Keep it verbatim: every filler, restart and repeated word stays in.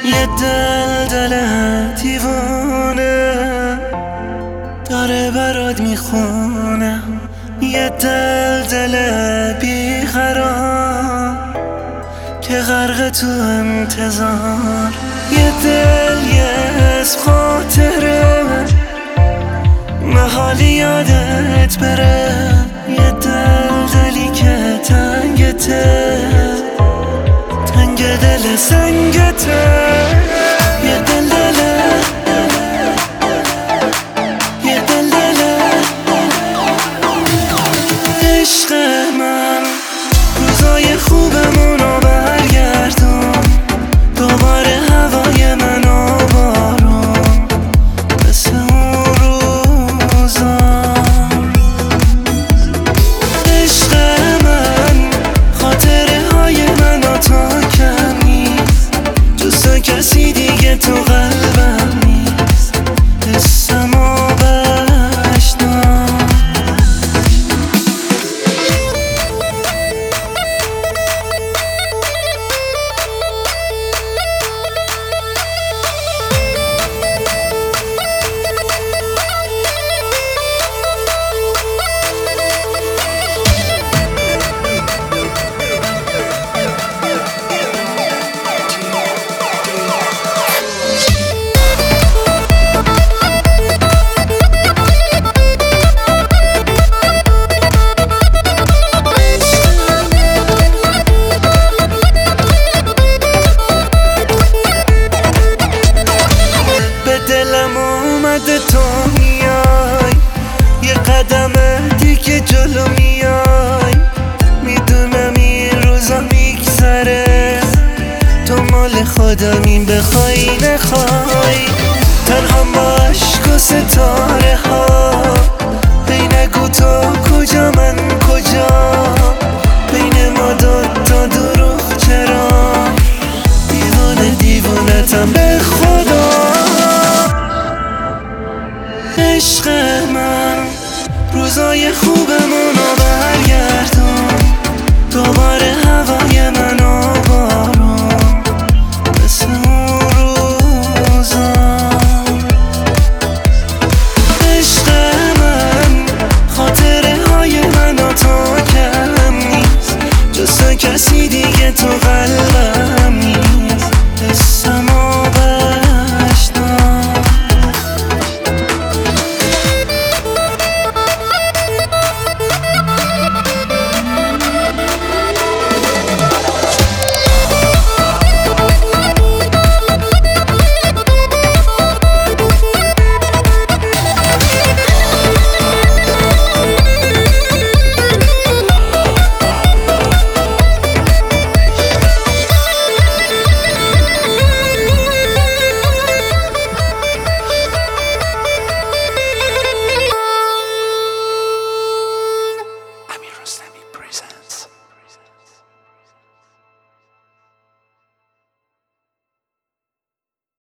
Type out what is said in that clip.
یه دل دل دیوانه داره برات میخونه، یه دل دل بیقرار که غرق تو انتظار، یه دل یه اسم خاطره محالی یادت بره، یه دل دلی که تنگته تنگ دل سنگته، یه دل دله یه دل دله عشق من، روزای خوبمونو برگردون، دوباره هوای من و بارون مثل اون روزا. عشق من خاطره های من و تو کم نیست، جز کسی دیگه تو قلبم نیست، حسمو بشنو. دلم اومده تو میای، یه قدم دیگه جلو میای، میدونم این روزا میگذره، تو مال خودمی بخوای نخوای، تنها با عشق و ستاره ها، هی نگو تو کجا من کجا، بین ما دو